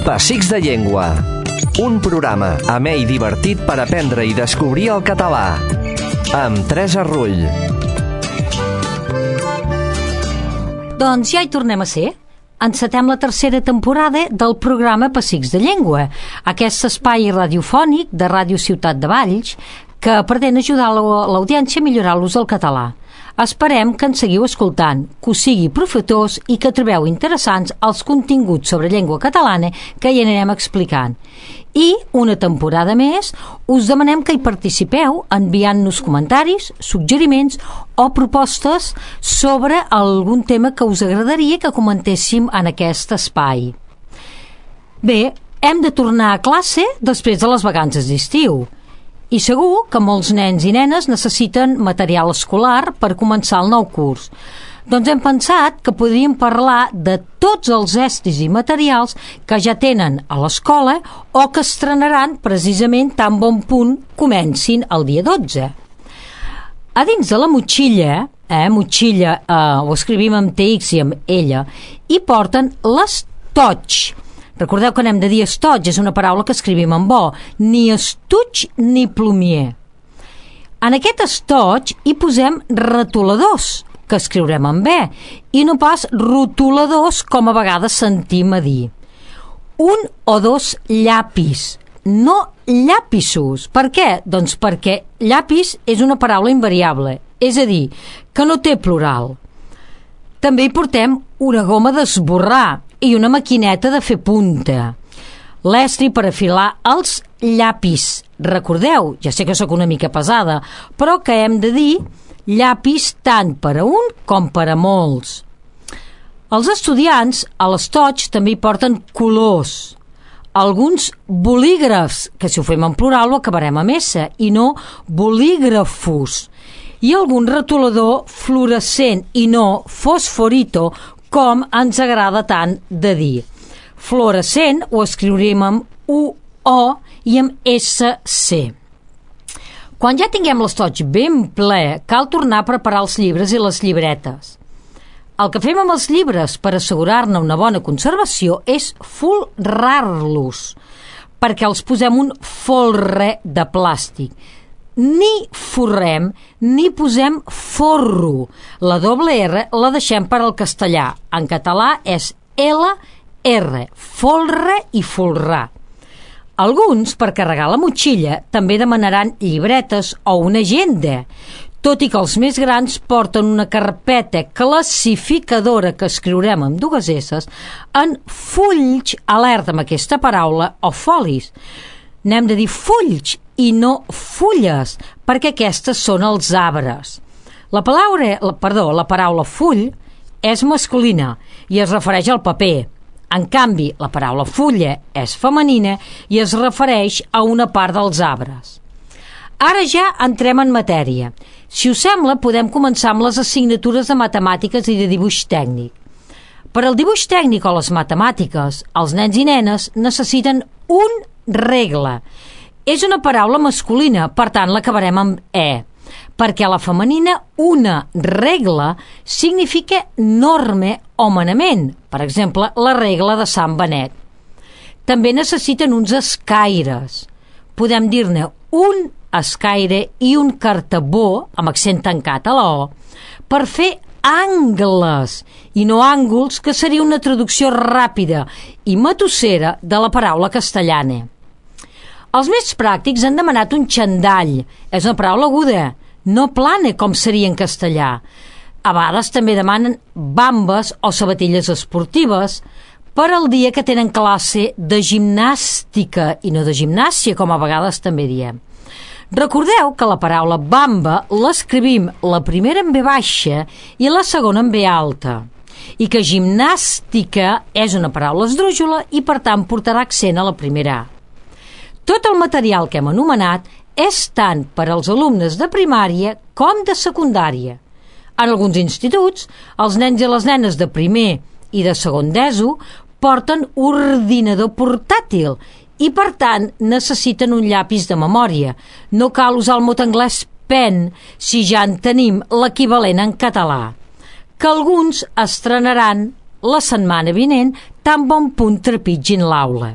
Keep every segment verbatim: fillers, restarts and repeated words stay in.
Pessics de Llengua, un programa amè i divertit per aprendre i descobrir el català, amb Teresa Rull. Doncs ja hi tornem a ser. Encetem la tercera temporada del programa Pessics de Llengua, aquest espai radiofònic de Ràdio Ciutat de Valls que pretén ajudar l'audiència a millorar l'ús del català. Esperem que ens seguiu escoltant, que us sigui profitós i que trobeu interessants els continguts sobre llengua catalana que hi anirem explicant. I, una temporada més, us demanem que hi participeu enviant-nos comentaris, suggeriments o propostes sobre algun tema que us agradaria que comentéssim en aquest espai. Bé, hem de tornar a classe després de les vacances d'estiu. I segur que molts nens i nenes necessiten material escolar per començar el nou curs. Doncs hem pensat que podríem parlar de tots els estris i materials que ja tenen a l'escola o que estrenaran precisament tan bon punt comencin el dia dotze. A dins de la motxilla, eh, motxilla, eh, ho escrivim amb T X i amb ella, hi porten l'estoig. Recordeu que anem de dir estoig, és una paraula que escrivim amb O, ni estuig ni plomier. En aquest estoig hi posem retoladors, que escriurem amb B, i no pas rotuladors, com a vegades sentim a dir. Un o dos llapis, no llapissos. Per què? Doncs perquè llapis és una paraula invariable, és a dir, que no té plural. També hi portem una goma d'esborrar i una maquineta de fer punta. L'estri per afilar els llapis. Recordeu, ja sé que sóc una mica pesada, però que hem de dir llapis tant per a un com per a molts. Els estudiants a l'estoig també hi porten colors. Alguns bolígrafs, que si ho fem en plural ho acabarem amb S, i no bolígrafos. I algun retolador fluorescent i no fosforito, com ens agrada tant de dir. Fluorescent ho escriurem amb U O i amb S C. Quan ja tinguem l'estoig ben ple, cal tornar a preparar els llibres i les llibretes. El que fem amb els llibres per assegurar-ne una bona conservació és folrar-los, perquè els posem un folre de plàstic. Ni forrem ni posem forro. La doble R la deixem per al castellà. En català és L R, folre i folrar. Alguns, per carregar la motxilla, també demanaran llibretes o una agenda, tot i que els més grans porten una carpeta classificadora que escriurem amb dues S en fulls, alerta amb aquesta paraula, o folis. N'hem de dir fulls i no fulles, perquè aquestes són els arbres. La paraula, la, perdó, la paraula full és masculina i es refereix al paper. En canvi, la paraula fulla és femenina i es refereix a una part dels arbres. Ara ja entrem en matèria. Si us sembla, podem començar amb les assignatures de matemàtiques i de dibuix tècnic. Per al dibuix tècnic o les matemàtiques, els nens i nenes necessiten un regle. És una paraula masculina, per tant l'acabarem amb E, perquè a la femenina una regla significa norma o manament, per exemple, la regla de Sant Benet. També necessiten uns escaires. Podem dir-ne un escaire i un cartabó, amb accent tancat a la O, per fer angles i no àngols, que seria una traducció ràpida i matossera de la paraula castellana. Els més pràctics han demanat un xandall. És una paraula aguda, no plana com seria en castellà. A vegades també demanen bambes o sabatilles esportives per al dia que tenen classe de gimnàstica i no de gimnàsia, com a vegades també diem. Recordeu que la paraula bamba l'escrivim la primera en B baixa i la segona en B alta, i que gimnàstica és una paraula esdrújula i per tant portarà accent a la primera A. Tot el material que hem anomenat és tant per als alumnes de primària com de secundària. En alguns instituts, els nens i les nenes de primer i de segon d'ESO porten ordinador portàtil i, per tant, necessiten un llapis de memòria. No cal usar el mot anglès pen si ja en tenim l'equivalent en català, que alguns estrenaran la setmana vinent tan bon punt trepitgin l'aula.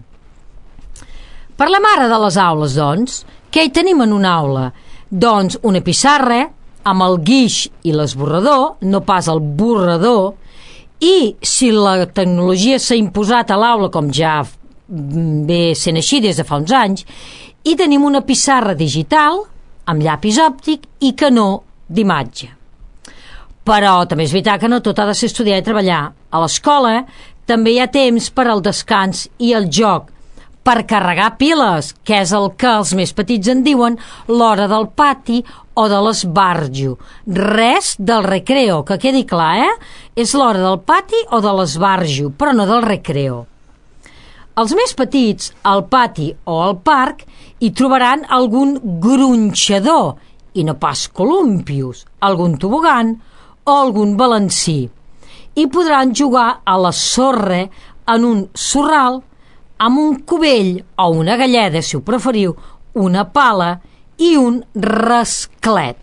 Parlem ara de les aules, doncs. Què hi tenim en una aula? Doncs una pissarra amb el guix i l'esborrador, no pas el borrador, i si la tecnologia s'ha imposat a l'aula, com ja ve sent així des de fa uns anys, i tenim una pissarra digital amb llapis òptic i canó d'imatge. Però també és veritat que no tot ha de ser estudiar i treballar. A l'escola també hi ha temps per al descans i el joc, per carregar piles, que és el que els més petits en diuen l'hora del pati o de l'esbarjo. Res del recreo, que quedi clar, eh? És l'hora del pati o de l'esbarjo, però no del recreo. Els més petits, al pati o al parc, hi trobaran algun gronxador, i no pas columpios, algun tobogan o algun balancí. I podran jugar a la sorra en un sorral, amb un cubell o una galleda, si ho preferiu, una pala i un rasclet.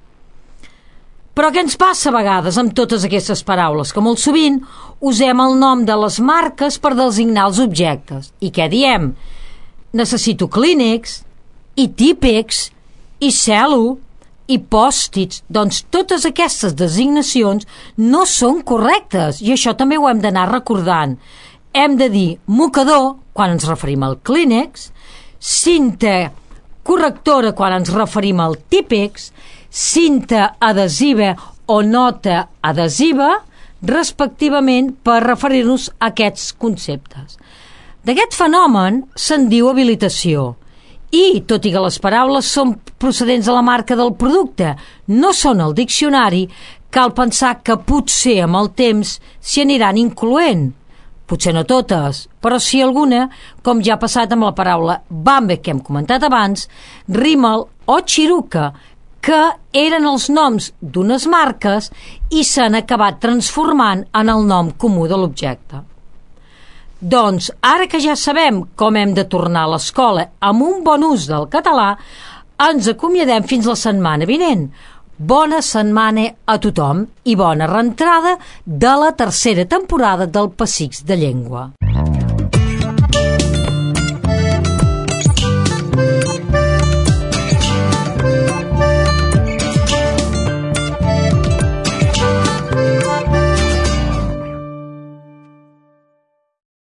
Però què ens passa a vegades amb totes aquestes paraules? Que molt sovint usem el nom de les marques per designar els objectes. I què diem? Necessito clínex, i típex, i cel·lo, i pòstits. Doncs totes aquestes designacions no són correctes i això també ho hem d'anar recordant. Hem de dir mocador quan ens referim al clínex, cinta correctora quan ens referim al típex, cinta adhesiva o nota adhesiva, respectivament, per referir-nos a aquests conceptes. D'aquest fenomen se'n diu habilitació i, tot i que les paraules són procedents de la marca del producte, no són al diccionari, cal pensar que potser amb el temps s'hi aniran incloent. Potser no totes, però sí alguna, com ja ha passat amb la paraula Bambi que hem comentat abans, Rimmel o Chiruca, que eren els noms d'unes marques i s'han acabat transformant en el nom comú de l'objecte. Doncs, ara que ja sabem com hem de tornar a l'escola amb un bon ús del català, ens acomiadem fins la setmana vinent. Bona setmana a tothom i bona reentrada de la tercera temporada del Pessics de Llengua.